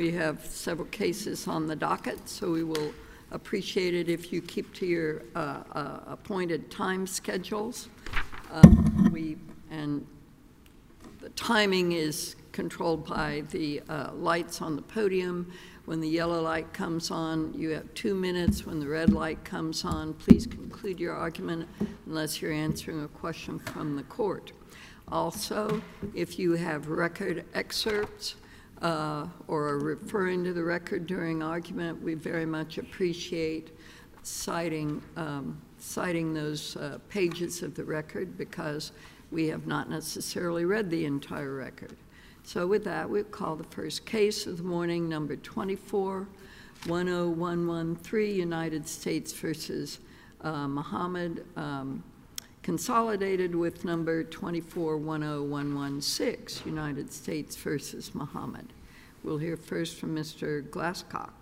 We have several cases on the docket, so we will appreciate it if you keep to your appointed time schedules. And the timing is controlled by the lights on the podium. When the yellow light comes on, you have 2 minutes. When the red light comes on, please conclude your argument unless you're answering a question from the court. Also, if you have record excerpts or are referring to the record during argument, we very much appreciate citing those pages of the record, because we have not necessarily read the entire record. So with that, we'll call the first case of the morning, number 24-10113, United States versus Muhammad, consolidated with number 24-10116, United States versus Muhammad. We'll hear first from Mr. Glasscock.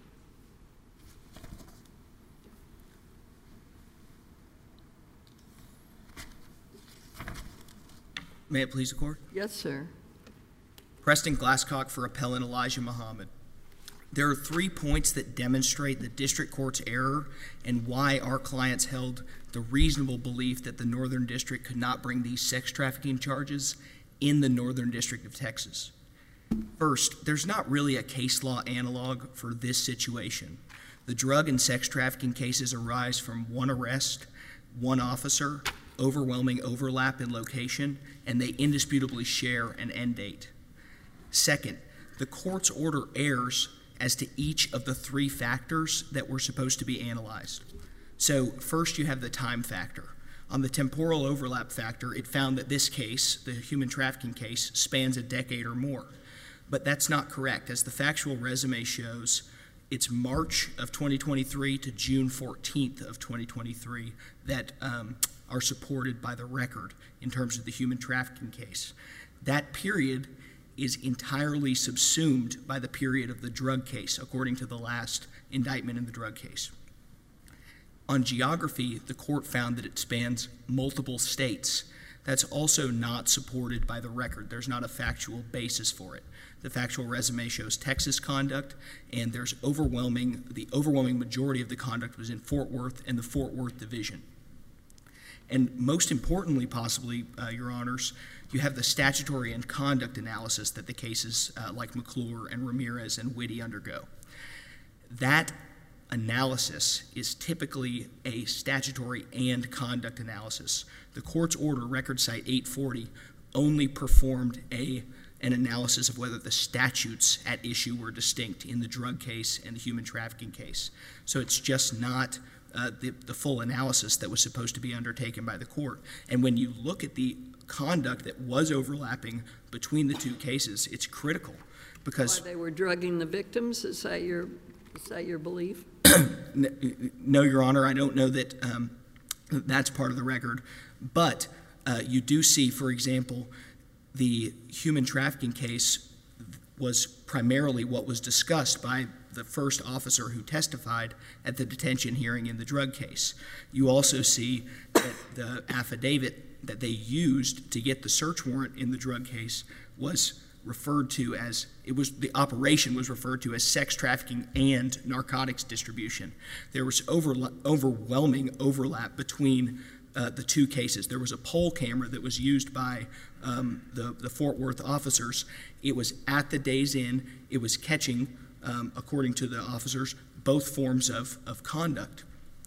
May it please the court? Yes, sir. Preston Glasscock for appellant Elijah Muhammad. There are 3 points that demonstrate the district court's error and why our clients held the reasonable belief that the Northern District could not bring these sex trafficking charges in the Northern District of Texas. First, there's not really a case law analog for this situation. The drug and sex trafficking cases arise from one arrest, one officer, overwhelming overlap in location, and they indisputably share an end date. Second, the court's order errs as to each of the 3 factors that were supposed to be analyzed. So first, you have the time factor. On the temporal overlap factor, it found that this case, the human trafficking case, spans a decade or more. But that's not correct. As the factual resume shows, it's March of 2023 to June 14th of 2023 that are supported by the record in terms of the human trafficking case. That period is entirely subsumed by the period of the drug case, according to the last indictment in the drug case. On geography, the court found that it spans multiple states. That's also not supported by the record. There's not a factual basis for it. The factual resume shows Texas conduct, and the overwhelming majority of the conduct was in Fort Worth and the Fort Worth division. And most importantly, possibly, Your Honors, you have the statutory and conduct analysis that the cases like McClure and Ramirez and Witte undergo. That analysis is typically a statutory and conduct analysis. The court's order, record site 840, only performed an analysis of whether the statutes at issue were distinct in the drug case and the human trafficking case. So it's just not the full analysis that was supposed to be undertaken by the court. And when you look at the conduct that was overlapping between the 2 cases, it's critical, because why they were drugging the victims? Is that your belief? No, Your Honor, I don't know that that's part of the record. But you do see, for example, the human trafficking case was primarily what was discussed by the first officer who testified at the detention hearing in the drug case. You also see that the affidavit that they used to get the search warrant in the drug case was referred to as, the operation was referred to as sex trafficking and narcotics distribution. There was overwhelming overlap between the 2 cases. There was a poll camera that was used by the Fort Worth officers. It was at the Days Inn. It was catching, according to the officers, both forms of conduct.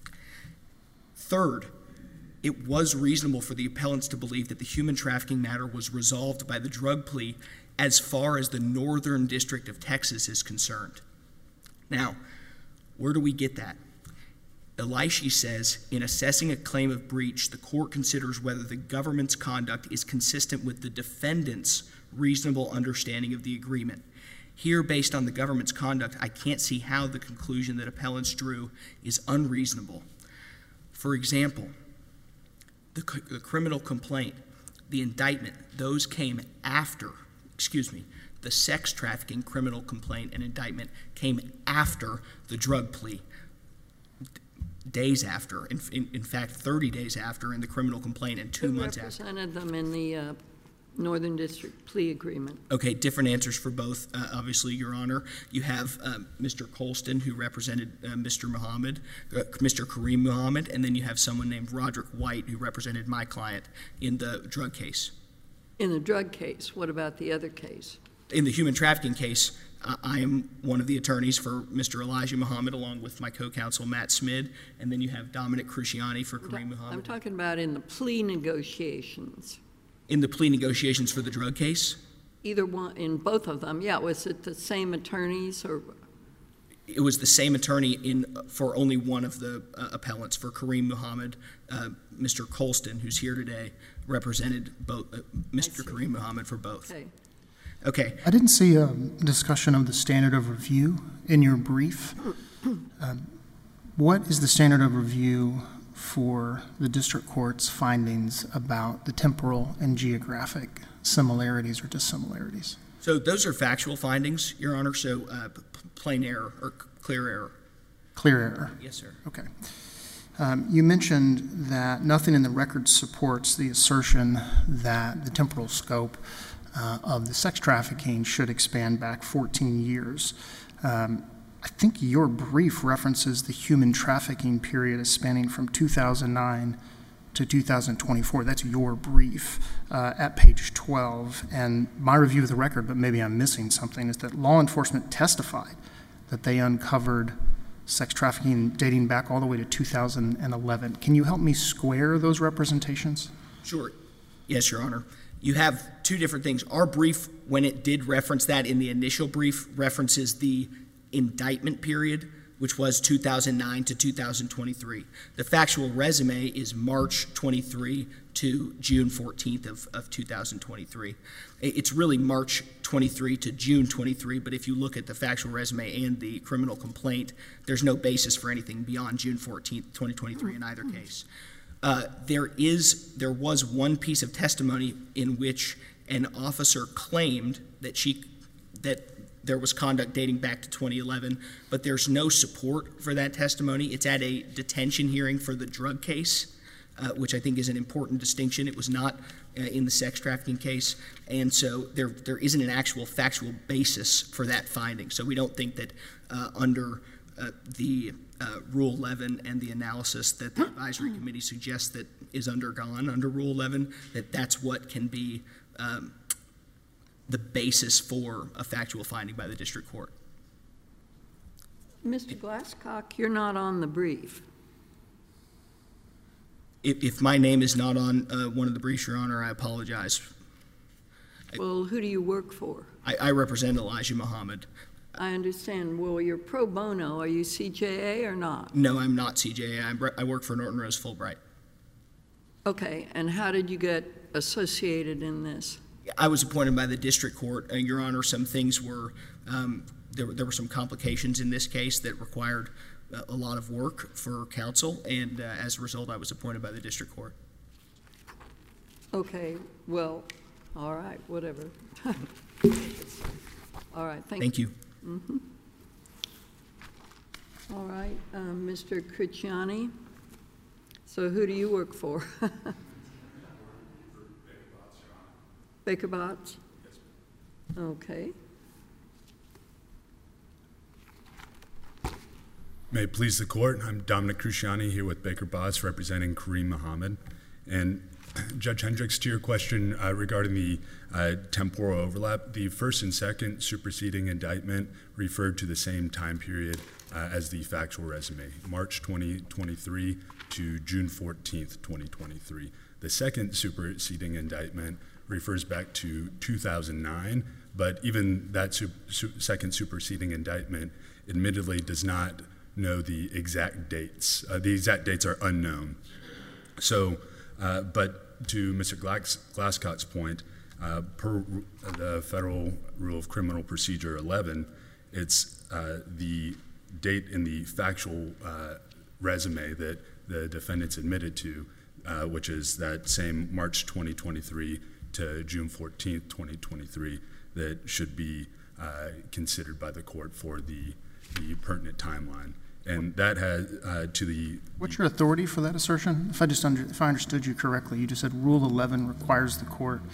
Third, it was reasonable for the appellants to believe that the human trafficking matter was resolved by the drug plea as far as the Northern District of Texas is concerned. Now, where do we get that? Elishi says, in assessing a claim of breach, the court considers whether the government's conduct is consistent with the defendant's reasonable understanding of the agreement. Here, based on the government's conduct, I can't see how the conclusion that appellants drew is unreasonable. For example, the criminal complaint, the indictment, those came after, the sex trafficking criminal complaint and indictment came after the drug plea, days after, in fact, 30 days after in the criminal complaint and 2 months after. Who represented them in Northern District plea agreement. Okay, different answers for both, obviously, Your Honor. You have Mr. Colston, who represented Mr. Muhammad, Mr. Kareem Muhammad, and then you have someone named Roderick White, who represented my client in the drug case. In the drug case, what about the other case? In the human trafficking case, I am one of the attorneys for Mr. Elijah Muhammad, along with my co-counsel, Matt Smid, and then you have Dominic Cruciani for Kareem Muhammad. I'm talking about in the plea negotiations. In the plea negotiations for the drug case? Either one, in both of them, yeah. Was it the same attorneys or? It was the same attorney for only one of the appellants, for Kareem Muhammad. Mr. Colston, who's here today, represented both Mr. Kareem Muhammad for both. Okay. Okay. I didn't see a discussion of the standard of review in your brief. What is the standard of review for the district court's findings about the temporal and geographic similarities or dissimilarities? So those are factual findings, Your Honor, so plain error or clear error. Clear error? Yes, sir. Okay. You mentioned that nothing in the record supports the assertion that the temporal scope of the sex trafficking should expand back 14 years. I think your brief references the human trafficking period as spanning from 2009 to 2024. That's your brief at page 12. And my review of the record, but maybe I'm missing something, is that law enforcement testified that they uncovered sex trafficking dating back all the way to 2011. Can you help me square those representations? Sure. Yes, Your Honor. You have two different things. Our brief, when it did reference that in the initial brief, references the indictment period, which was 2009 to 2023. The factual resume is March 23 to June 14th of 2023. It's really March 23 to June 23, but if you look at the factual resume and the criminal complaint, there's no basis for anything beyond June 14th, 2023 in either case. There was one piece of testimony in which an officer claimed that there was conduct dating back to 2011, but there's no support for that testimony. It's at a detention hearing for the drug case, which I think is an important distinction. It was not in the sex trafficking case, and so there isn't an actual factual basis for that finding. So we don't think that under the Rule 11 and the analysis that the advisory committee suggests that is undergone under Rule 11, that's what can be the basis for a factual finding by the district court. Mr. Glasscock, you're not on the brief. If my name is not on one of the briefs, Your Honor, I apologize. Well, who do you work for? I represent Elijah Muhammad. I understand. Well, you're pro bono. Are you CJA or not? No, I'm not CJA. I work for Norton Rose Fulbright. Okay, and how did you get associated in this? I was appointed by the district court. Your Honor, some things were, there were some complications in this case that required a lot of work for counsel, and as a result, I was appointed by the district court. Okay, well, all right, whatever. All right, thank you. Mm-hmm. All right, Mr. Cruciani. So who do you work for? Baker Botts? Yes. Okay. May it please the court, I'm Dominic Cruciani here with Baker Botts representing Kareem Muhammad. And Judge Hendricks, to your question regarding the temporal overlap, the first and second superseding indictment referred to the same time period as the factual resume, March 2023 to June 14th, 2023. The second superseding indictment refers back to 2009, but even that second superseding indictment admittedly does not know the exact dates. The exact dates are unknown. So, but to Mr. Glasscock's point, per the Federal Rule of Criminal Procedure 11, it's the date in the factual resume that the defendants admitted to, which is that same March 2023 to June 14th, 2023, that should be considered by the court for the pertinent timeline. And that has to the... What's your authority for that assertion? If I understood you correctly, you just said Rule 11 requires the court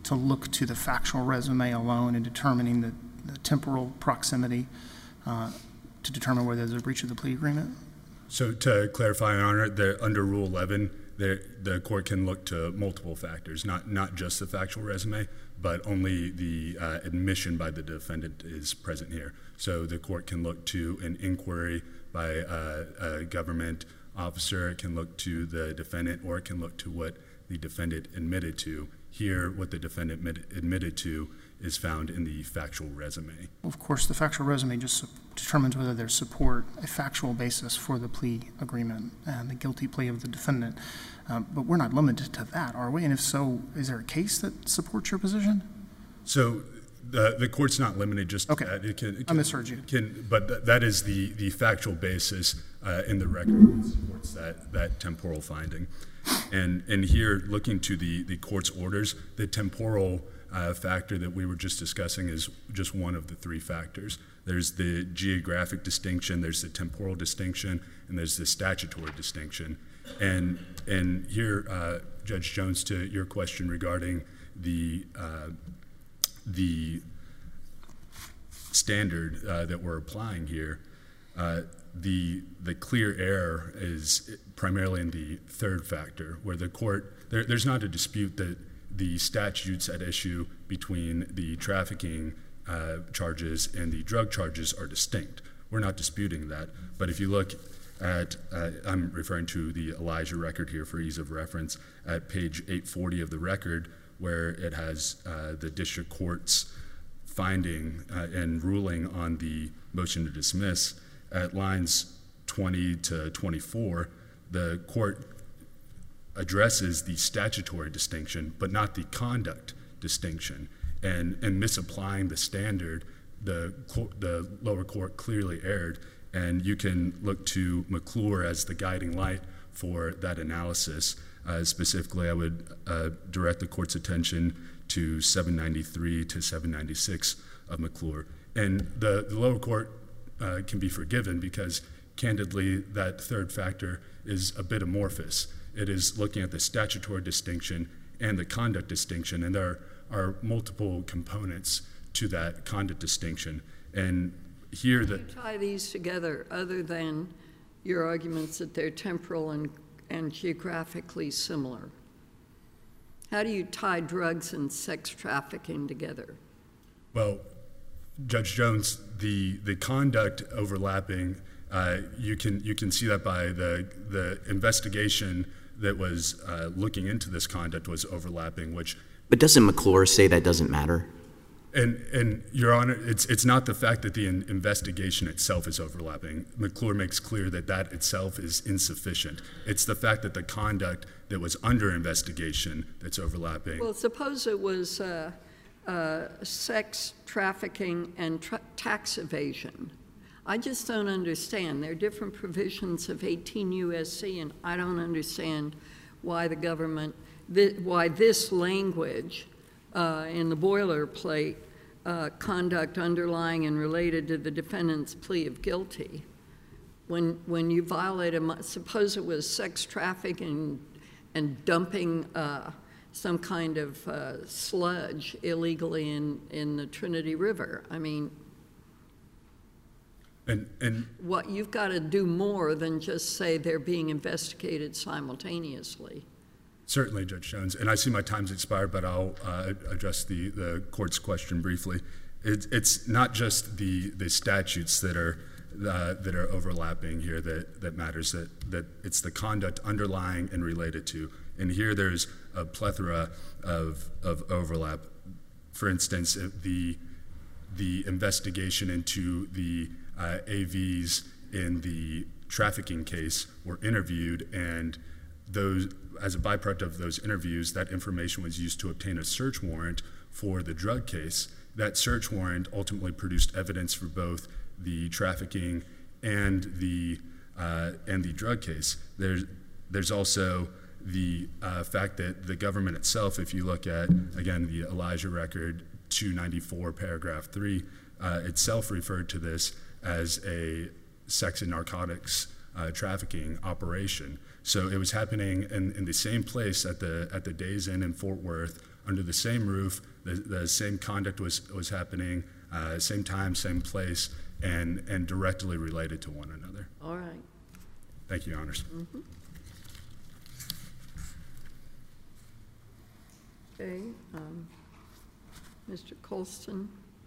to look to the factual resume alone in determining the temporal proximity to determine whether there's a breach of the plea agreement? So to clarify, Your Honor, under Rule 11, the court can look to multiple factors, not just the factual resume, but only the admission by the defendant is present here. So the court can look to an inquiry by a government officer, it can look to the defendant, or it can look to what the defendant admitted to. Here, what the defendant admitted to is found in the factual resume. Of course, the factual resume just determines whether there's support, a factual basis for the plea agreement and the guilty plea of the defendant. But we're not limited to that, are we? And if so, is there a case that supports your position? So the court's not limited just to that. I misheard you. But that is the factual basis in the record that supports that temporal finding. And here, looking to the court's orders, the temporal factor that we were just discussing is just one of the three factors. There's the geographic distinction, there's the temporal distinction, and there's the statutory distinction. And here, Judge Jones, to your question regarding the standard that we're applying here, the clear error is primarily in the third factor, where the court, there's not a dispute that the statutes at issue between the trafficking charges and the drug charges are distinct. We're not disputing that. But if you look at, I'm referring to the Elijah record here for ease of reference, at page 840 of the record, where it has the district court's finding and ruling on the motion to dismiss, at lines 20 to 24, the court addresses the statutory distinction, but not the conduct distinction. And misapplying the standard, the lower court clearly erred, and you can look to McClure as the guiding light for that analysis. Specifically, I would direct the court's attention to 793 to 796 of McClure. And the lower court can be forgiven because, candidly, that third factor is a bit amorphous. It is looking at the statutory distinction and the conduct distinction, and there are multiple components to that conduct distinction. And here that— How do you tie these together other than your arguments that they're temporal and geographically similar? How do you tie drugs and sex trafficking together? Well, Judge Jones, the conduct overlapping, you can see that by the investigation that was looking into this conduct was overlapping, which— But doesn't McClure say that doesn't matter? And Your Honor, it's not the fact that the investigation itself is overlapping. McClure makes clear that that itself is insufficient. It's the fact that the conduct that was under investigation that's overlapping. Well, suppose it was sex trafficking and tax evasion. I just don't understand. There are different provisions of 18 U.S.C., and I don't understand why the government, why this language in the boilerplate, conduct underlying and related to the defendant's plea of guilty, when you violate suppose it was sex trafficking and dumping some kind of sludge illegally in the Trinity River. I mean, what you've got to do more than just say they're being investigated simultaneously. Certainly, Judge Jones, and I see my time's expired, but I'll address the court's question briefly. It's not just the statutes that are overlapping here that matters. That it's the conduct underlying and related to. And here there's a plethora of overlap. For instance, the investigation into the AVs in the trafficking case were interviewed, and those, as a byproduct of those interviews, that information was used to obtain a search warrant for the drug case. That search warrant ultimately produced evidence for both the trafficking and the drug case. There's also the fact that the government itself, if you look at, again, the Elijah record 294 paragraph 3, itself referred to this as a sex and narcotics trafficking operation. So it was happening in the same place at the Days Inn in Fort Worth, under the same roof. The same conduct was happening, same time, same place, and directly related to one another. All right. Thank you, Your Honors. Mm-hmm. Okay, Mr. Colston.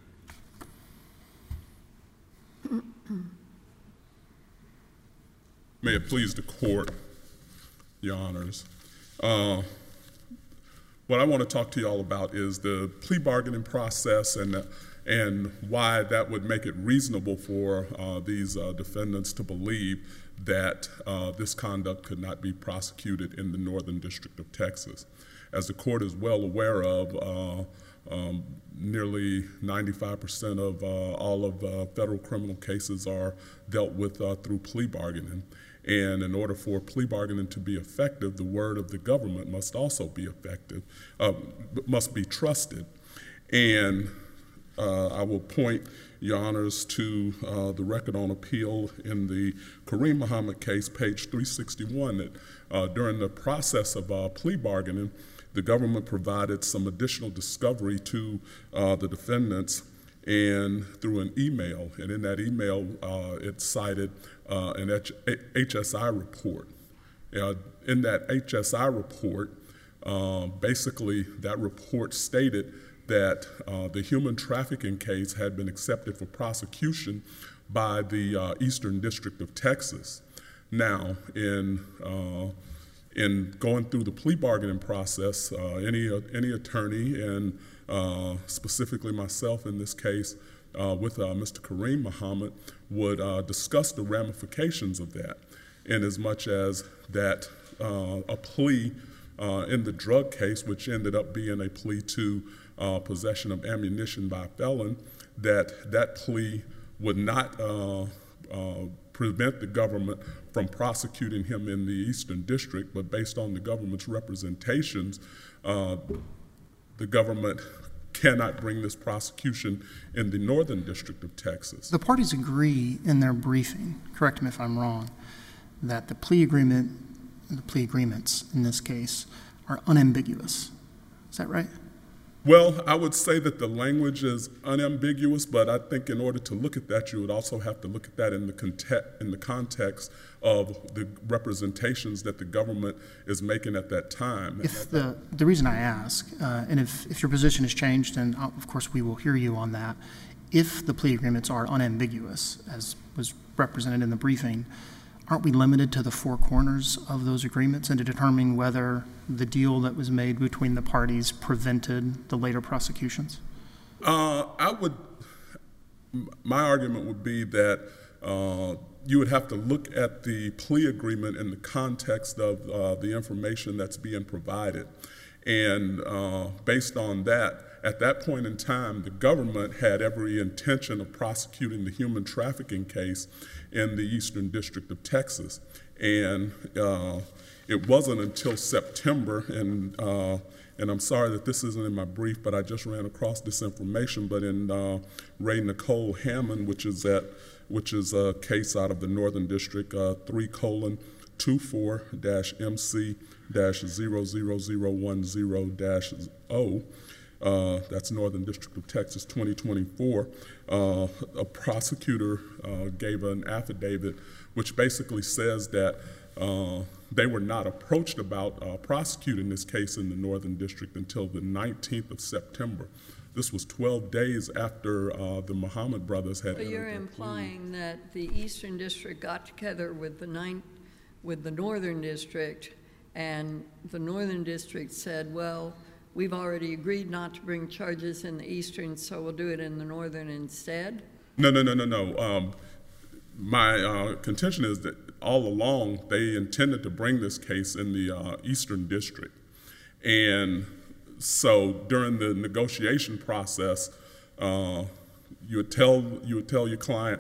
May it please the court, Your Honors. What I want to talk to you all about is the plea bargaining process and why that would make it reasonable for these defendants to believe that this conduct could not be prosecuted in the Northern District of Texas. As the court is well aware of, nearly 95% of all of federal criminal cases are dealt with through plea bargaining. And in order for plea bargaining to be effective, the word of the government must also be effective, must be trusted. And I will point, Your Honors, to the record on appeal in the Kareem Muhammad case, page 361, that during the process of plea bargaining, the government provided some additional discovery to the defendants and through an email. And in that email, it cited an HSI report. In that HSI report, basically that report stated that the human trafficking case had been accepted for prosecution by the Eastern District of Texas. Now, in going through the plea bargaining process, any attorney, and specifically myself in this case, with Mr. Kareem Muhammad, would discuss the ramifications of that, in as much as that a plea in the drug case, which ended up being a plea to possession of ammunition by a felon, that plea would not prevent the government from prosecuting him in the Eastern District, but based on the government's representations, the government cannot bring this prosecution in the Northern District of Texas. The parties agree in their briefing, correct me if I'm wrong, that the plea agreement, the plea agreements in this case, are unambiguous. Is that right? Well, I would say that the language is unambiguous, but I think in order to look at that, you would also have to look at that in the context of the representations that the government is making at that time. If the reason I ask, and if your position has changed, and of course we will hear you on that, if the plea agreements are unambiguous, as was represented in the briefing, aren't we limited to the four corners of those agreements and to determining whether the deal that was made between the parties prevented the later prosecutions? My argument would be that you would have to look at the plea agreement in the context of the information that's being provided. And based on that, at that point in time, the government had every intention of prosecuting the human trafficking case in the Eastern District of Texas. And it wasn't until September, and I'm sorry that this isn't in my brief, but I just ran across this information, but in Ray Nicole Hammond, which is a case out of the Northern District, 3:MC-00010-0, that's Northern District of Texas, 2024, a prosecutor gave an affidavit which basically says that they were not approached about prosecuting this case in the Northern District until the 19th of September. This was 12 days after the Muhammad brothers had entered. So you're implying that the Eastern District got together with the Northern District, and the Northern District said, well, we've already agreed not to bring charges in the Eastern, so we'll do it in the Northern instead? No. My contention is that all along they intended to bring this case in the Eastern District. And so during the negotiation process, you would tell your client,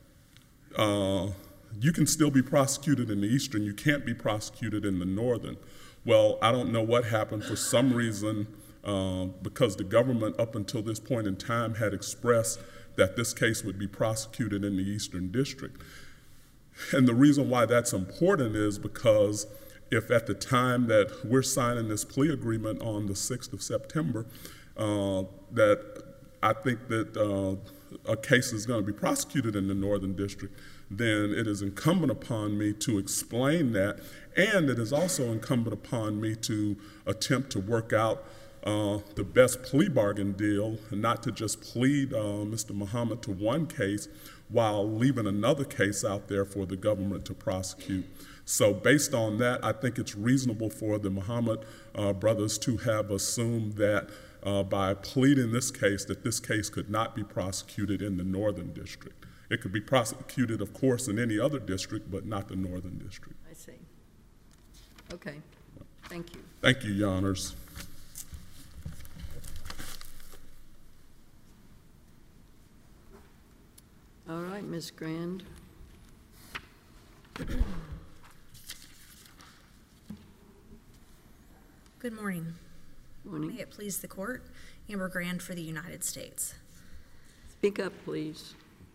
you can still be prosecuted in the Eastern, you can't be prosecuted in the Northern. Well, I don't know what happened. For some reason, because the government up until this point in time had expressed that this case would be prosecuted in the Eastern District. And the reason why that's important is because if at the time that we're signing this plea agreement on the 6th of September, that I think that a case is going to be prosecuted in the Northern District, then it is incumbent upon me to explain that, and it is also incumbent upon me to attempt to work out the best plea bargain deal, and not to just plead Mr. Muhammad to one case while leaving another case out there for the government to prosecute. So based on that, I think it's reasonable for the Muhammad brothers to have assumed that by pleading this case, that this case could not be prosecuted in the Northern District. It could be prosecuted, of course, in any other district, but not the Northern District. I see. Okay, thank you. Thank you, Your Honors. All right, Ms. Grand. Good morning. Morning. May it please the court, Amber Grand for the United States. Speak up, please.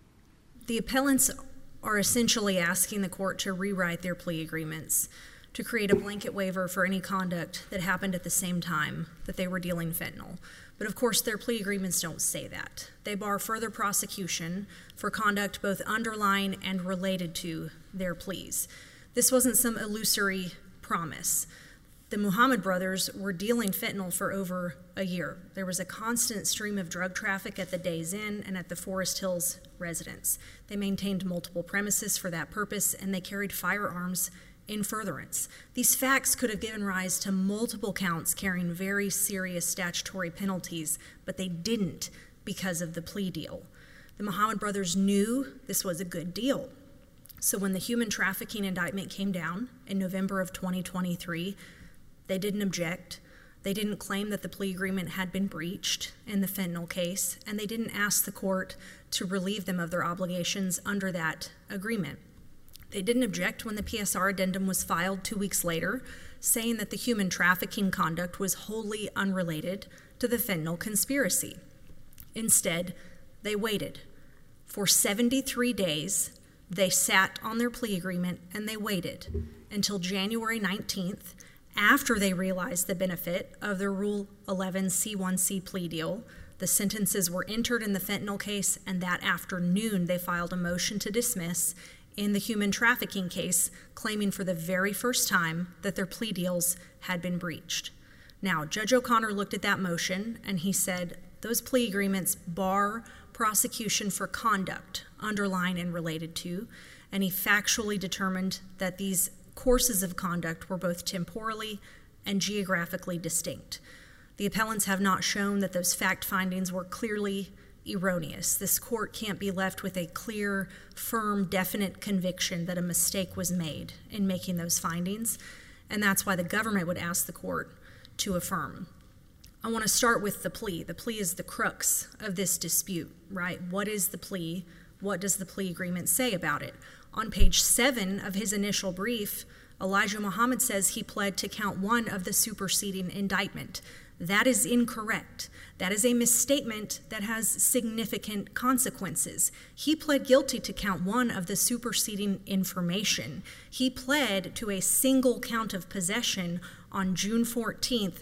The appellants are essentially asking the court to rewrite their plea agreements to create a blanket waiver for any conduct that happened at the same time that they were dealing fentanyl. But of course, their plea agreements don't say that. They bar further prosecution for conduct both underlying and related to their pleas. This wasn't some illusory promise. The Muhammad brothers were dealing fentanyl for over a year. There was a constant stream of drug traffic at the Days Inn and at the Forest Hills residence. They maintained multiple premises for that purpose, and they carried firearms in furtherance. These facts could have given rise to multiple counts carrying very serious statutory penalties, but they didn't because of the plea deal. The Muhammad brothers knew this was a good deal. So when the human trafficking indictment came down in November of 2023, they didn't object. They didn't claim that the plea agreement had been breached in the fentanyl case, and they didn't ask the court to relieve them of their obligations under that agreement. They didn't object when the PSR addendum was filed 2 weeks later, saying that the human trafficking conduct was wholly unrelated to the fentanyl conspiracy. Instead, they waited. For 73 days, they sat on their plea agreement and they waited until January 19th, after they realized the benefit of their Rule 11 C1C plea deal. The sentences were entered in the fentanyl case, and that afternoon they filed a motion to dismiss in the human trafficking case, claiming for the very first time that their plea deals had been breached. Now, Judge O'Connor looked at that motion and he said, those plea agreements bar prosecution for conduct underlying and related to, and he factually determined that these courses of conduct were both temporally and geographically distinct. The appellants have not shown that those fact findings were clearly erroneous. This court can't be left with a clear, firm, definite conviction that a mistake was made in making those findings, and that's why the government would ask the court to affirm. I want to start with the plea. The plea is the crux of this dispute, right? What is the plea? What does the plea agreement say about it? On page 7 of his initial brief, Elijah Muhammad says he pled to count 1 of the superseding indictment. That is incorrect. That is a misstatement that has significant consequences. He pled guilty to count 1 of the superseding information. He pled to a single count of possession on June 14th,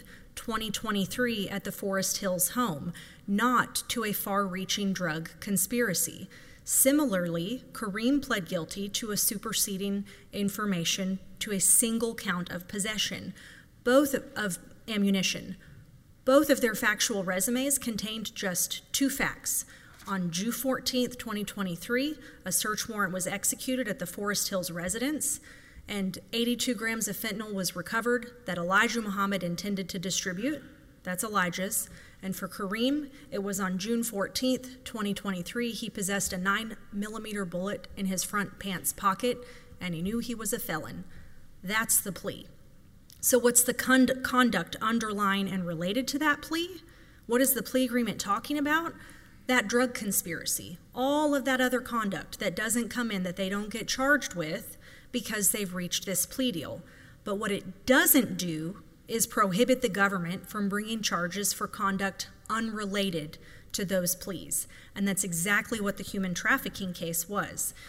2023 at the Forest Hills home, not to a far-reaching drug conspiracy. Similarly, Kareem pled guilty to a superseding information to a single count of possession, both of ammunition. Both of their factual resumes contained just 2 facts. On June 14th, 2023, a search warrant was executed at the Forest Hills residence, and 82 grams of fentanyl was recovered that Elijah Muhammad intended to distribute. That's Elijah's. And for Kareem, it was on June 14th, 2023, he possessed a 9mm bullet in his front pants pocket, and he knew he was a felon. That's the plea. So what's the conduct underlying and related to that plea? What is the plea agreement talking about? That drug conspiracy, all of that other conduct that doesn't come in, that they don't get charged with because they've reached this plea deal. But what it doesn't do is prohibit the government from bringing charges for conduct unrelated to those pleas. And that's exactly what the human trafficking case was.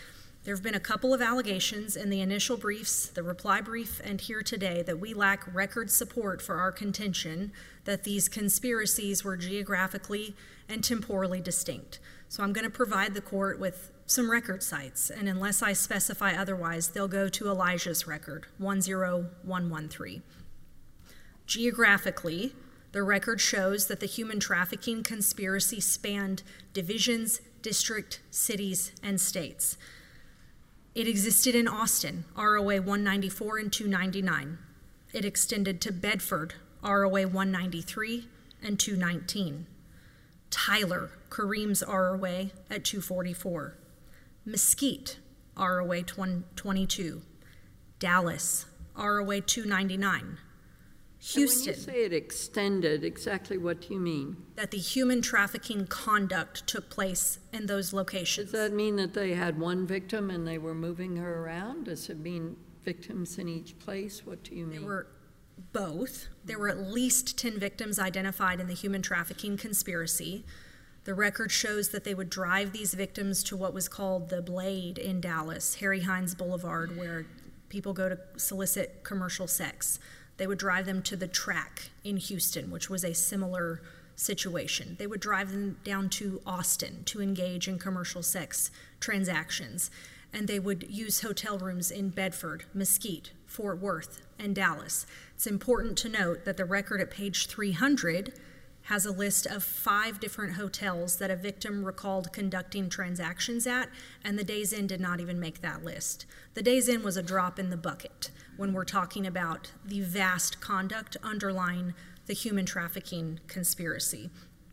There have been a couple of allegations in the initial briefs, the reply brief, and here today that we lack record support for our contention that these conspiracies were geographically and temporally distinct. So I'm going to provide the court with some record sites, and unless I specify otherwise, they'll go to Elijah's record, 10113. Geographically, the record shows that the human trafficking conspiracy spanned divisions, district, cities, and states. It existed in Austin, ROA 194 and 299. It extended to Bedford, ROA 193 and 219. Tyler, Kareem's ROA at 244. Mesquite, ROA 22. Dallas, ROA 299. Houston. And when you say it extended, exactly what do you mean? That the human trafficking conduct took place in those locations. Does that mean that they had one victim and they were moving her around? Does it mean victims in each place? What do you mean? There were both. There were at least 10 victims identified in the human trafficking conspiracy. The record shows that they would drive these victims to what was called the Blade in Dallas, Harry Hines Boulevard, where people go to solicit commercial sex. They would drive them to the Track in Houston, which was a similar situation. They would drive them down to Austin to engage in commercial sex transactions. And they would use hotel rooms in Bedford, Mesquite, Fort Worth, and Dallas. It's important to note that the record at page 300 has a list of 5 different hotels that a victim recalled conducting transactions at, and the Days Inn did not even make that list. The Days Inn was a drop in the bucket when we're talking about the vast conduct underlying the human trafficking conspiracy.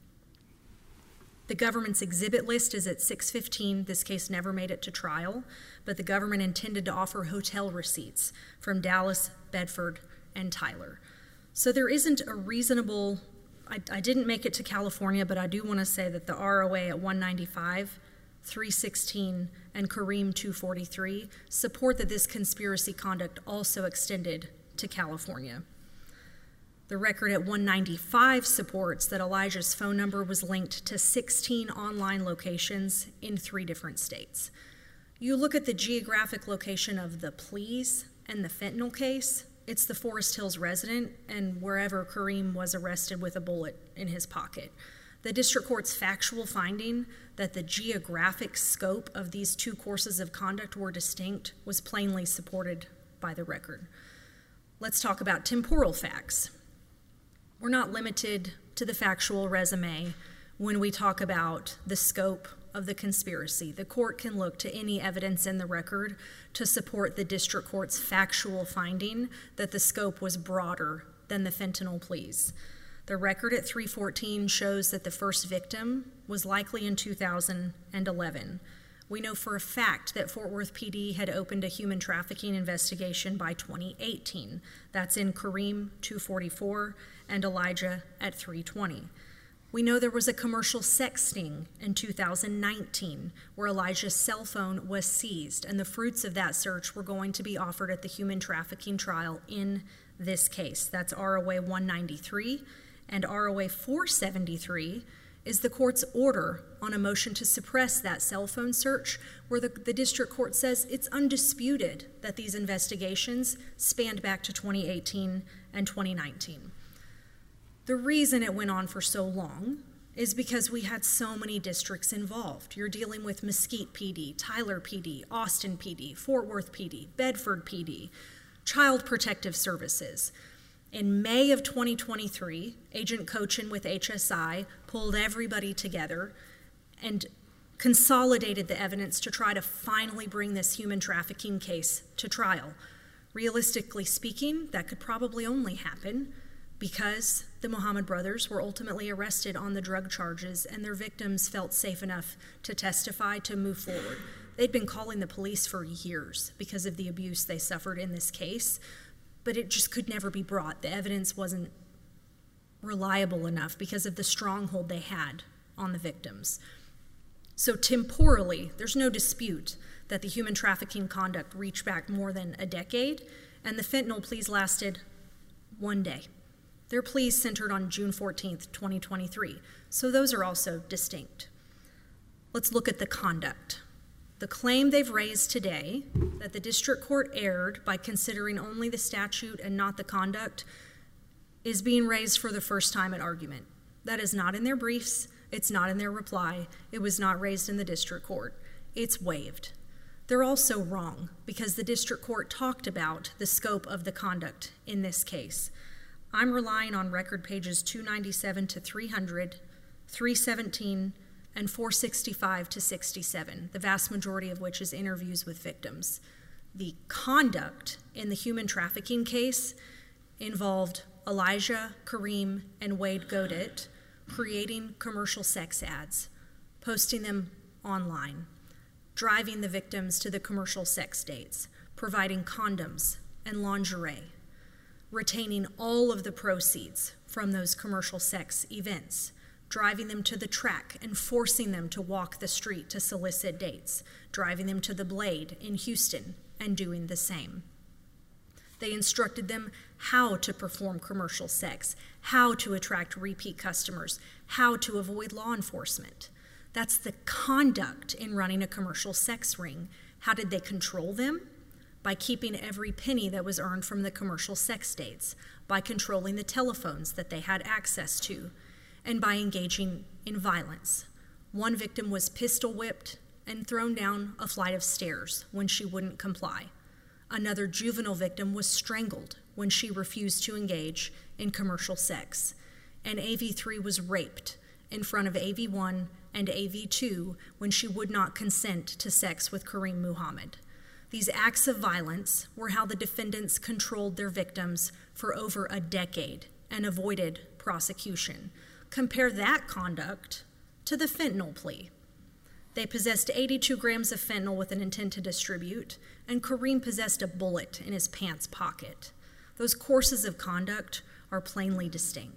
The government's exhibit list is at 615. This case never made it to trial, but the government intended to offer hotel receipts from Dallas, Bedford, and Tyler. So there isn't a reasonable, I didn't make it to California, but I do want to say that the ROA at 195, 316, and Kareem 243 support that this conspiracy conduct also extended to California. The record at 195 supports that Elijah's phone number was linked to 16 online locations in 3 different states. You look at the geographic location of the pleas and the fentanyl case, it's the Forest Hills resident and wherever Kareem was arrested with a bullet in his pocket. The district court's factual finding that the geographic scope of these 2 courses of conduct were distinct was plainly supported by the record. Let's talk about temporal facts. We're not limited to the factual resume when we talk about the scope of the conspiracy. The court can look to any evidence in the record to support the district court's factual finding that the scope was broader than the fentanyl pleas. The record at 314 shows that the first victim was likely in 2011. We know for a fact that Fort Worth PD had opened a human trafficking investigation by 2018. That's in Kareem 244 and Elijah at 320. We know there was a commercial sex sting in 2019 where Elijah's cell phone was seized, and the fruits of that search were going to be offered at the human trafficking trial in this case. That's ROA 193, and ROA 473 is the court's order on a motion to suppress that cell phone search, where the district court says it's undisputed that these investigations spanned back to 2018 and 2019. The reason it went on for so long is because we had so many districts involved. You're dealing with Mesquite PD, Tyler PD, Austin PD, Fort Worth PD, Bedford PD, Child Protective Services. In May of 2023, Agent Cochin with HSI pulled everybody together and consolidated the evidence to try to finally bring this human trafficking case to trial. Realistically speaking, that could probably only happen because the Muhammad brothers were ultimately arrested on the drug charges and their victims felt safe enough to testify to move forward. They'd been calling the police for years because of the abuse they suffered in this case, but it just could never be brought. The evidence wasn't reliable enough because of the stronghold they had on the victims. So temporally, there's no dispute that the human trafficking conduct reached back more than a decade, and the fentanyl pleas lasted 1 day. Their pleas centered on June 14th, 2023, so those are also distinct. Let's look at the conduct. The claim they've raised today, that the district court erred by considering only the statute and not the conduct, is being raised for the first time at argument. That is not in their briefs. It's not in their reply. It was not raised in the district court. It's waived. They're also wrong because the district court talked about the scope of the conduct in this case. I'm relying on record pages 297 to 300, 317, and 465 to 67, the vast majority of which is interviews with victims. The conduct in the human trafficking case involved Elijah, Kareem, and Wade Godet creating commercial sex ads, posting them online, driving the victims to the commercial sex dates, providing condoms and lingerie, retaining all of the proceeds from those commercial sex events, driving them to the track and forcing them to walk the street to solicit dates, driving them to the Blade in Houston and doing the same. They instructed them how to perform commercial sex, how to attract repeat customers, how to avoid law enforcement. That's the conduct in running a commercial sex ring. How did they control them? By keeping every penny that was earned from the commercial sex dates, by controlling the telephones that they had access to, and by engaging in violence. One victim was pistol whipped and thrown down a flight of stairs when she wouldn't comply. Another juvenile victim was strangled when she refused to engage in commercial sex. And AV3 was raped in front of AV1 and AV2 when she would not consent to sex with Kareem Muhammad. These acts of violence were how the defendants controlled their victims for over a decade and avoided prosecution. Compare that conduct to the fentanyl plea. They possessed 82 grams of fentanyl with an intent to distribute, and Kareem possessed a bullet in his pants pocket. Those courses of conduct are plainly distinct.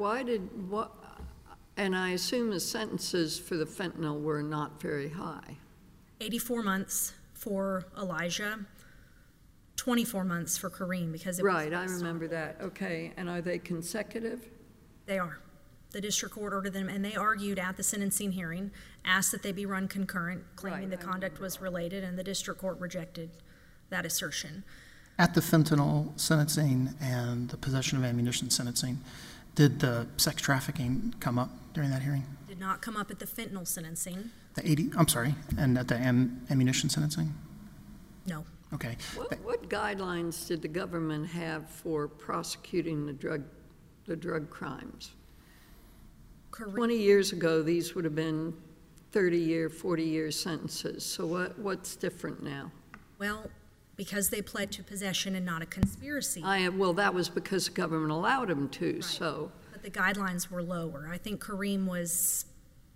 And I assume the sentences for the fentanyl were not very high. 84 months for Elijah, 24 months for Kareem because it was right, I remember that. Okay, and are they consecutive? They are. The district court ordered them, and they argued at the sentencing hearing, asked that they be run concurrent, claiming the conduct was related, and the district court rejected that assertion. At the fentanyl sentencing and the possession of ammunition sentencing, did the sex trafficking come up during that hearing? Did not come up at the fentanyl sentencing. And at the ammunition sentencing? No. Okay. What guidelines did the government have for prosecuting the drug crimes? 20 years ago, these would have been 30-year, 40-year sentences. So what's different now? Well, because they pled to possession and not a conspiracy. Well, that was because the government allowed them to, right. So. But the guidelines were lower. I think Kareem was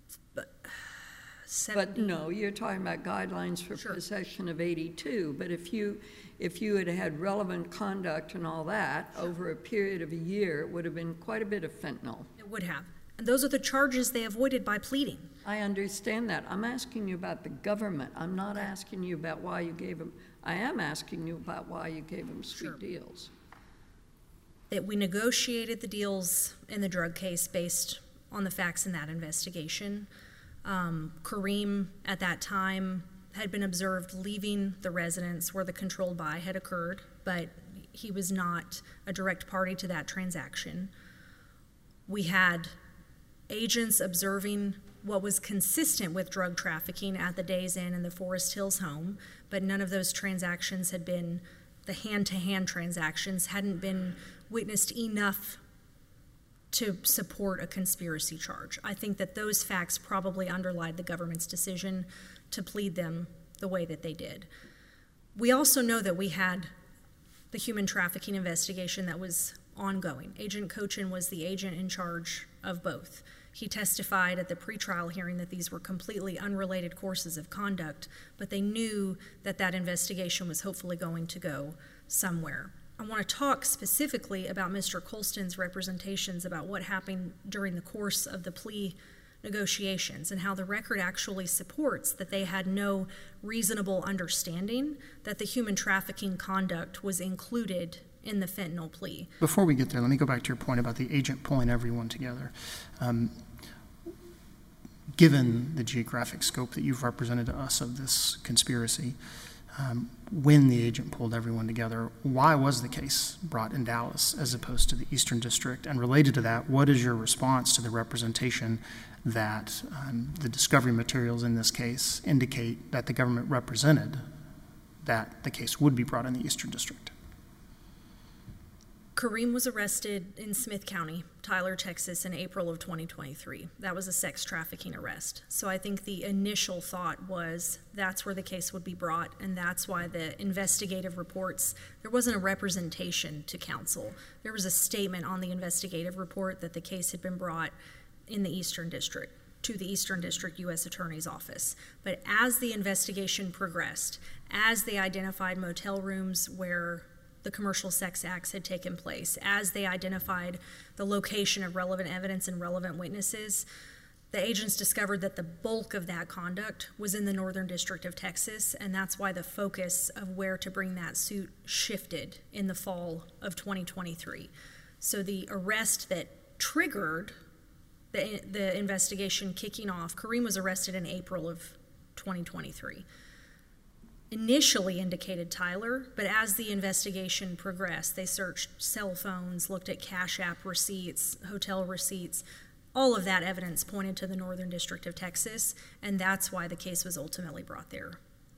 70. But no, you're talking about guidelines for possession of 82. But if you had had relevant conduct and all that over a period of a year, it would have been quite a bit of fentanyl. It would have. And those are the charges they avoided by pleading. I understand that. I'm asking you about the government. I'm not asking you about why you gave them. I am asking you about why you gave them sweet deals. That we negotiated the deals in the drug case based on the facts in that investigation. Kareem, at that time, had been observed leaving the residence where the controlled buy had occurred, but he was not a direct party to that transaction. We had agents observing what was consistent with drug trafficking at the Days Inn and the Forest Hills home, but none of those transactions had been, the hand-to-hand transactions hadn't been witnessed enough to support a conspiracy charge. I think that those facts probably underlie the government's decision to plead them the way that they did. We also know that we had the human trafficking investigation that was ongoing. Agent Cochin was the agent in charge of both. He testified at the pretrial hearing that these were completely unrelated courses of conduct, but they knew that that investigation was hopefully going to go somewhere. I want to talk specifically about Mr. Colston's representations about what happened during the course of the plea negotiations and how the record actually supports that they had no reasonable understanding that the human trafficking conduct was included in the fentanyl plea. Before we get there, let me go back to your point about the agent pulling everyone together. given the geographic scope that you've represented to us of this conspiracy, when the agent pulled everyone together, why was the case brought in Dallas as opposed to the Eastern District? And related to that, what is your response to the representation that the discovery materials in this case indicate that the government represented that the case would be brought in the Eastern District? Kareem was arrested in Smith County, Tyler, Texas, in April of 2023. That was a sex trafficking arrest. So I think the initial thought was that's where the case would be brought, and that's why the investigative reports, there wasn't a representation to counsel. There was a statement on the investigative report that the case had been brought in the Eastern District, to the Eastern District U.S. Attorney's Office. But as the investigation progressed, as they identified motel rooms where the commercial sex acts had taken place, as they identified the location of relevant evidence and relevant witnesses, the agents discovered that the bulk of that conduct was in the Northern District of Texas, and that's why the focus of where to bring that suit shifted in the fall of 2023. So the arrest that triggered the investigation kicking off, Kareem was arrested in April of 2023. Initially indicated Tyler, but as the investigation progressed, they searched cell phones, looked at Cash App receipts, hotel receipts. All of that evidence pointed to the Northern District of Texas, and that's why the case was ultimately brought there.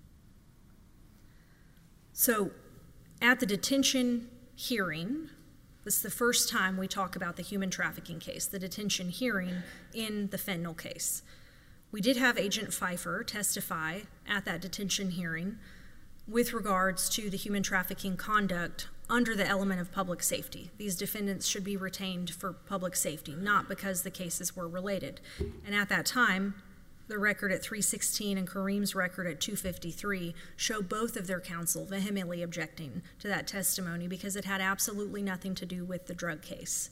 So at the detention hearing, this is the first time we talk about the human trafficking case, the detention hearing in the fentanyl case. We did have Agent Pfeiffer testify at that detention hearing with regards to the human trafficking conduct under the element of public safety. These defendants should be retained for public safety, not because the cases were related. And at that time, the record at 316 and Kareem's record at 253 show both of their counsel vehemently objecting to that testimony because it had absolutely nothing to do with the drug case.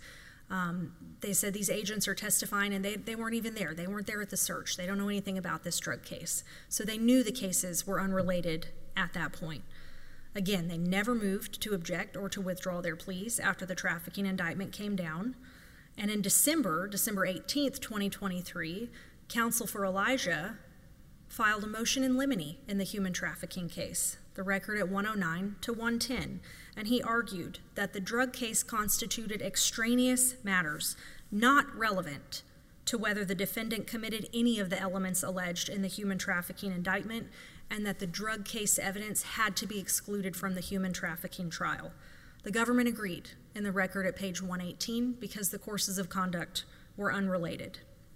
They said these agents are testifying and they weren't even there. They weren't there at the search. They don't know anything about this drug case. So they knew the cases were unrelated at that point. Again, they never moved to object or to withdraw their pleas after the trafficking indictment came down. And in December 18th, 2023, counsel for Elijah filed a motion in limine in the human trafficking case, the record at 109 to 110, and he argued that the drug case constituted extraneous matters not relevant to whether the defendant committed any of the elements alleged in the human trafficking indictment, and that the drug case evidence had to be excluded from the human trafficking trial. The government agreed in the record at page 118 because the courses of conduct were unrelated.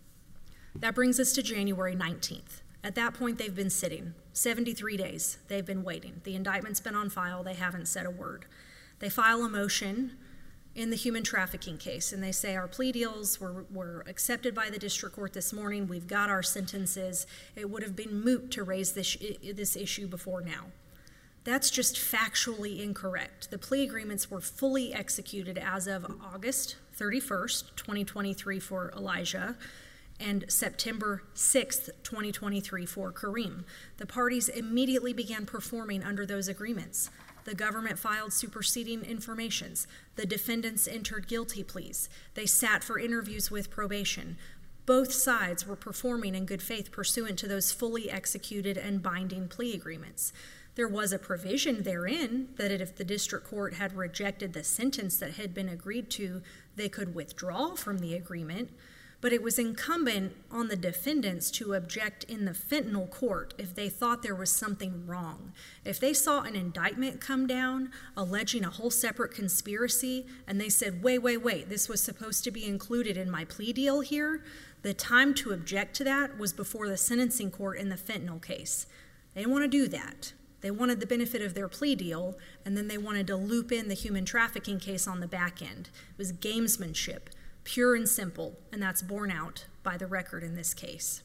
That brings us to January 19th. At that point, they've been sitting. 73 days they've been waiting. The indictment's been on file. They haven't said a word. They file a motion in the human trafficking case, and they say our plea deals were accepted by the district court this morning. We've got our sentences. It would have been moot to raise this issue before now. That's just factually incorrect. The plea agreements were fully executed as of August 31st, 2023 for Elijah, and September 6th, 2023 for Kareem. The parties immediately began performing under those agreements. The government filed superseding informations. The defendants entered guilty pleas. They sat for interviews with probation. Both sides were performing in good faith pursuant to those fully executed and binding plea agreements. There was a provision therein that if the district court had rejected the sentence that had been agreed to, they could withdraw from the agreement. But it was incumbent on the defendants to object in the fentanyl court if they thought there was something wrong. If they saw an indictment come down alleging a whole separate conspiracy and they said, wait, this was supposed to be included in my plea deal here, the time to object to that was before the sentencing court in the fentanyl case. They didn't want to do that. They wanted the benefit of their plea deal, and then they wanted to loop in the human trafficking case on the back end. It was gamesmanship. Pure and simple, and that's borne out by the record in this case.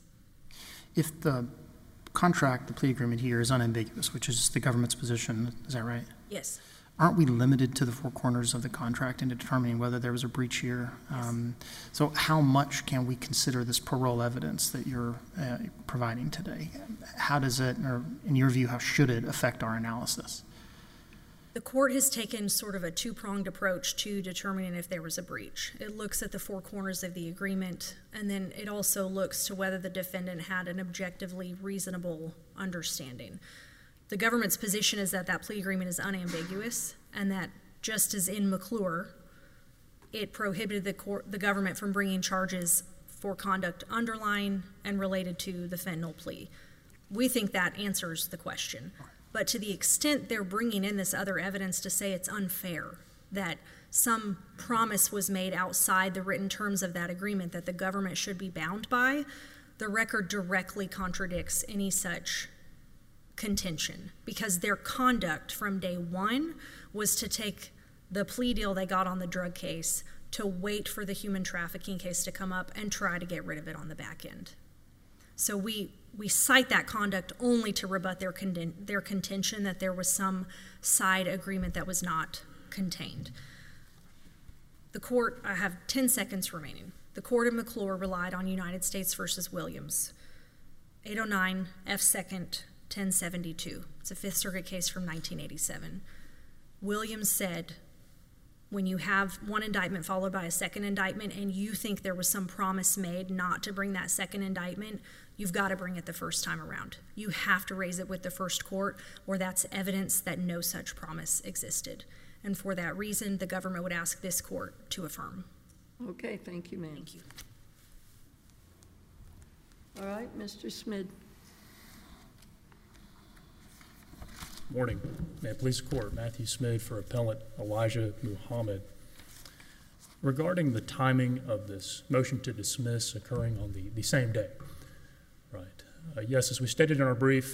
If the contract, the plea agreement here is unambiguous, which is the government's position, is that right? Yes. Aren't we limited to the four corners of the contract in determining whether there was a breach here? Yes. So how much can we consider this parole evidence that you're providing today? How does it, or in your view, how should it affect our analysis? The court has taken sort of a two-pronged approach to determining if there was a breach. It looks at the four corners of the agreement, and then it also looks to whether the defendant had an objectively reasonable understanding. The government's position is that that plea agreement is unambiguous, and that just as in McClure, it prohibited the government from bringing charges for conduct underlying and related to the fentanyl plea. We think that answers the question. But to the extent they're bringing in this other evidence to say it's unfair, that some promise was made outside the written terms of that agreement that the government should be bound by, the record directly contradicts any such contention, because their conduct from day one was to take the plea deal they got on the drug case to wait for the human trafficking case to come up and try to get rid of it on the back end. So we cite that conduct only to rebut their contention that there was some side agreement that was not contained. The court, I have 10 seconds remaining. The court in McClure relied on United States versus Williams, 809 F. 2nd, 1072. It's a Fifth Circuit case from 1987. Williams said, when you have one indictment followed by a second indictment and you think there was some promise made not to bring that second indictment, you've got to bring it the first time around. You have to raise it with the first court, or that's evidence that no such promise existed. And for that reason, the government would ask this court to affirm. Okay, thank you, ma'am. Thank you. All right, Mr. Smid. Morning. May it please the court, Matthew Smid for appellant Elijah Muhammad. Regarding the timing of this motion to dismiss occurring on the same day, right? Yes, as we stated in our brief,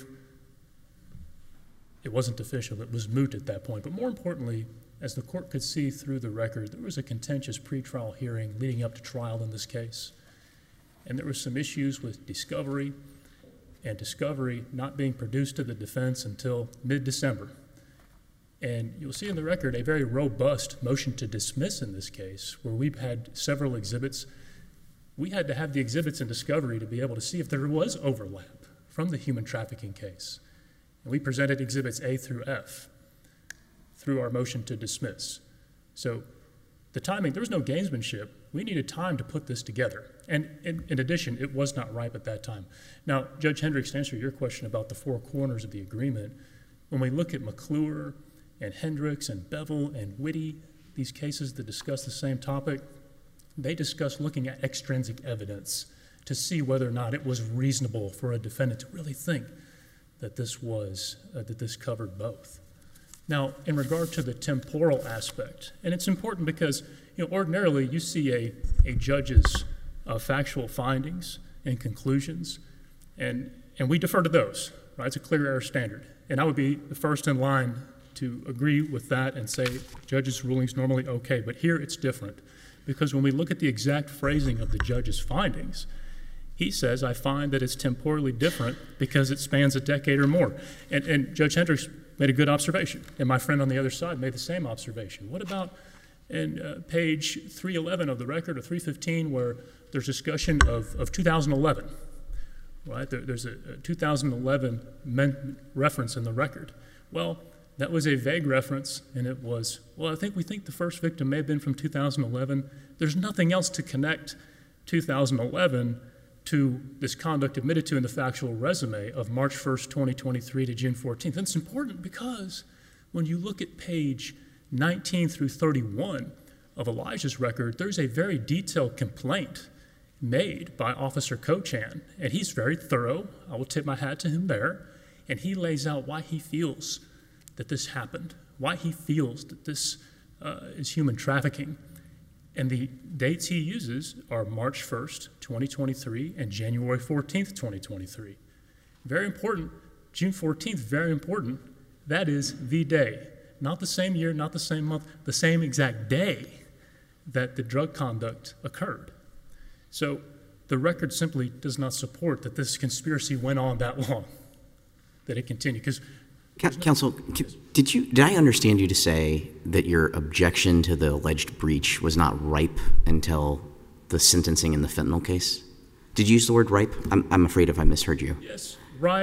it wasn't official, it was moot at that point. But more importantly, as the court could see through the record, there was a contentious pretrial hearing leading up to trial in this case. And there were some issues with discovery, and discovery not being produced to the defense until mid-December. And you'll see in the record a very robust motion to dismiss in this case, where we've had several exhibits. We had to have the exhibits in discovery to be able to see if there was overlap from the human trafficking case. And we presented exhibits A through F through our motion to dismiss. So the timing, there was no gamesmanship. We needed time to put this together. And in addition, it was not ripe at that time. Now, Judge Hendricks, to answer your question about the four corners of the agreement, when we look at McClure and Hendricks and Bevel and Whitty, these cases that discuss the same topic, they discuss looking at extrinsic evidence to see whether or not it was reasonable for a defendant to really think that this covered both. Now, in regard to the temporal aspect, and it's important because ordinarily you see a judge's factual findings and conclusions, and we defer to those, right? It's a clear error standard. And I would be the first in line to agree with that and say judges' rulings normally okay, but here it's different. Because when we look at the exact phrasing of the judge's findings, he says, I find that it's temporally different because it spans a decade or more. And Judge Hendricks made a good observation, and my friend on the other side made the same observation. What about in page 311 of the record, or 315, where there's discussion of 2011, right? There's a 2011 reference in the record. Well, that was a vague reference, and it was, well, we think the first victim may have been from 2011. There's nothing else to connect 2011 to this conduct admitted to in the factual resume of March 1st, 2023 to June 14th. And it's important because when you look at page 19 through 31 of Elijah's record, there's a very detailed complaint made by Officer Cochan, and he's very thorough. I will tip my hat to him there. And he lays out why he feels that this happened, why he feels that this is human trafficking. And the dates he uses are March 1st, 2023, and January 14th, 2023. Very important. June 14th, very important. That is the day. Not the same year, not the same month, the same exact day that the drug conduct occurred. So the record simply does not support that this conspiracy went on that long, that it continued. Because Counsel, did I understand you to say that your objection to the alleged breach was not ripe until the sentencing in the fentanyl case? Did you use the word ripe? I'm afraid if I misheard you. Yes, ripe,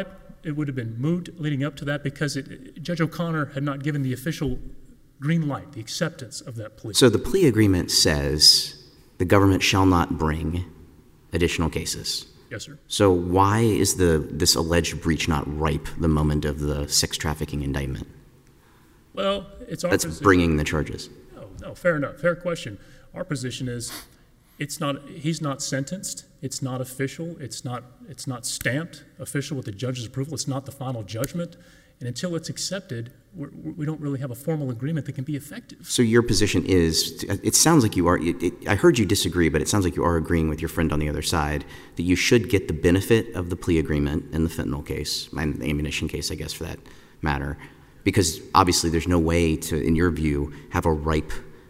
it would have been moot leading up to that because Judge O'Connor had not given the official green light, the acceptance of that plea. So the plea agreement says the government shall not bring additional cases. Yes, sir. So why is this alleged breach not ripe the moment of the sex trafficking indictment? Well, it's our That's position. bringing the charges. No, fair enough. Fair question. Our position is he's not sentenced. It's not official. It's not stamped official with the judge's approval. It's not the final judgment. And until it's accepted, we don't really have a formal agreement that can be effective. So your position is, it sounds like you are, I heard you disagree, but it sounds like you are agreeing with your friend on the other side that you should get the benefit of the plea agreement in the fentanyl case, and the ammunition case, I guess, for that matter, because obviously there's no way to, in your view, have a ripe,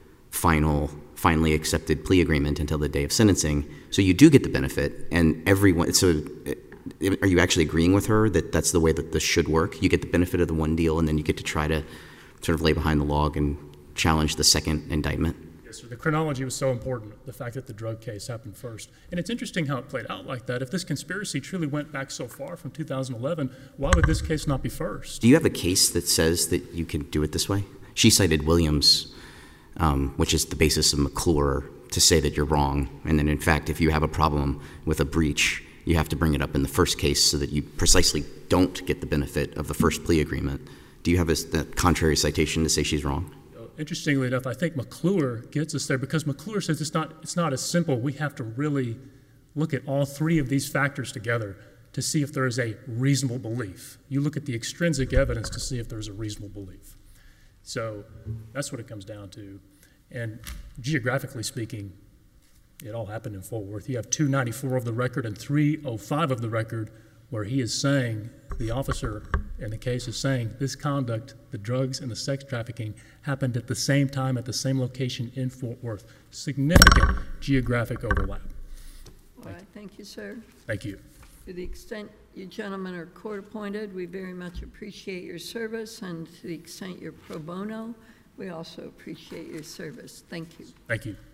finally accepted plea agreement until the day of sentencing. So you do get the benefit, and everyone, so are you actually agreeing with her that that's the way that this should work? You get the benefit of the one deal, and then you get to try to sort of lay behind the log and challenge the second indictment? Yes, sir. The chronology was so important, the fact that the drug case happened first. And it's interesting how it played out like that. If this conspiracy truly went back so far from 2011, why would this case not be first? Do you have a case that says that you can do it this way? She cited Williams, which is the basis of McClure, to say that you're wrong. And then, in fact, if you have a problem with a breach, you have to bring it up in the first case so that you precisely don't get the benefit of the first plea agreement. Do you have a contrary citation to say she's wrong? Interestingly enough, I think McClure gets us there because McClure says it's not as simple. We have to really look at all three of these factors together to see if there is a reasonable belief. You look at the extrinsic evidence to see if there's a reasonable belief. So that's what it comes down to. And geographically speaking, it all happened in Fort Worth. You have 294 of the record and 305 of the record where he is saying, the officer in the case is saying, this conduct, the drugs and the sex trafficking, happened at the same time at the same location in Fort Worth. Significant geographic overlap. All right, thank you, sir. Thank you. To the extent you gentlemen are court-appointed, we very much appreciate your service, and to the extent you're pro bono, we also appreciate your service. Thank you. Thank you.